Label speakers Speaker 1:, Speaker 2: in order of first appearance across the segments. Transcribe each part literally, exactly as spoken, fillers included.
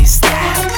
Speaker 1: стайл.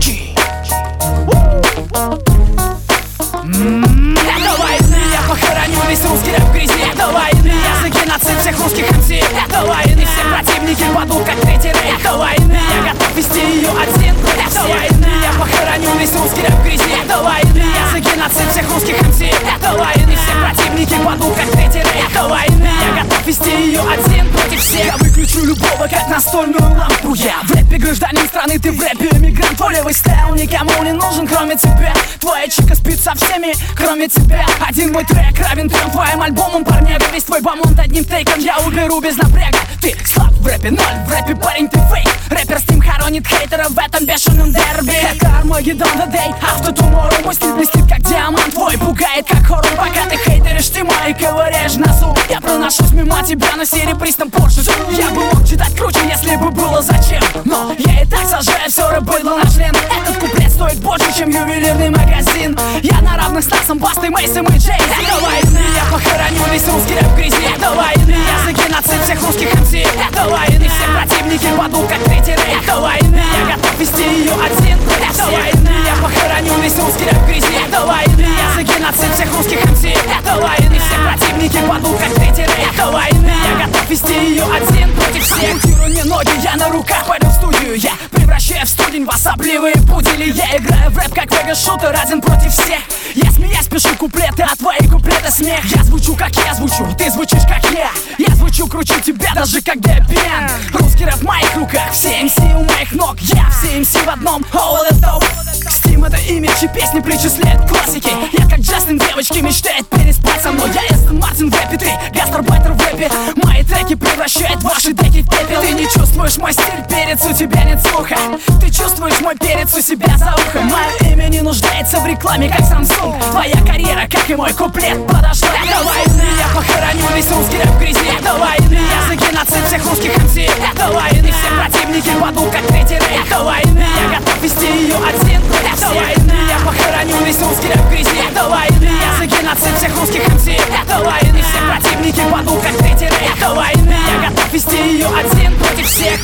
Speaker 1: Это войны, я похороню весь русский рэп в грязи. Это войны, я за геноцид всех русских эм си. Это войны, все противники падут как третий рейх. Это войны, я готов вести ее один против всех. Это войны, я похороню весь русский рэп в грязи. Это войны, я за геноцид всех русских эм си. Это войны, все противники падут как третий рейх. Это войны, я готов вести ее один против всех. Я выключу любого как настольную лампу. Я в рэпе гражданин страны, ты в рэпе эмигрант. Твой левый стайл никому не нужен, кроме тебя. Твоя чика спит со всеми, кроме тебя. Один мой трек равен трем твоим альбомам, парняга. Весь твой бомонд одним тейком я уберу без напряга. Ты слаб в рэпе, ноль в рэпе, парень, ты фейк. Рэпер Steam хоронит хейтеров в этом бешеном дерби. Это Armageddon the day, after tomorrow. Мой стиль блестит как диамант, твой пугает как хоррор. Пока ты хейтеришь, ты мой ковыряешь носу. Я проношусь мимо тебя на серебристом Порше. Я бы мог читать круче, если бы было зачем. Но я и так сажаю все рэп быдло на член. Этот куплет стоит больше, чем ювелирный магазин. Я на равных с Насом, Бастой, Мейсом и Джей. Это войны, я похороню весь русский рэп в грязи. Это войны, я за геноцид всех русских эм си. Это войны, все противники падут как третий рейх. Это войны, я готов вести ее один против всех. Это войны, я похороню весь русский рэп в грязи. Это войны, я за геноцид всех русских эм си. Это войны, все противники падут как третий рейх. Это войны, я готов вести ее один против всех. Ампутирую мне ноги, я на руках пойду в студию. Я превращаю в студень в особливые пудели. Я играю в рэп как вега-шутер, один против всех. Я смеясь пишу куплеты, а твои куплеты смех. Я звучу как я звучу, ты звучишь как я. Я звучу круче тебя, даже когда я пьян. Русский рэп в моих руках, все эм си у моих ног. Я все эм си в одном, all the top. Steam это имидж и песни причисляют к классике. Я как Джастин, девочки мечтает переспать со мной. Я Эстон Мартин в рэпе, ты гастарбайтер в рэпе. Мои треки превращают ваши деки в пепел. Ты не чувствуешь мой стиль, перец, у тебя нет слуха. Ты чувствуешь мой перец у себя за ухом. Мое имя не нуждается в рекламе, как Samsung. Твоя карьера, как и мой куплет, подошла. Это войны, я похороню весь русский рэп в грязи. Это войны, я за геноцид всех русских эм си. Это войны, все противники падут как третий рейх. Это войны, я готов вести ее один против всех. Это войны, я похороню весь русский рэп в грязи. Это войны, я за геноцид всех русских эм си. Это войны, все противники падут как третий рейх. Это войны, я готов вести ее один против всех.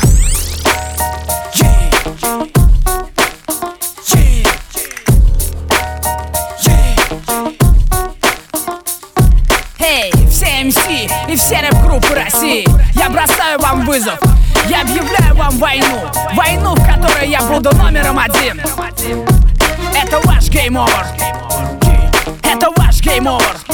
Speaker 1: Эй, все эм си и все рэп-группы России, я бросаю вам вызов. Я объявляю вам войну. Войну, в которой я буду номером один. Это ваш гейм овер. Это ваш гейм овер.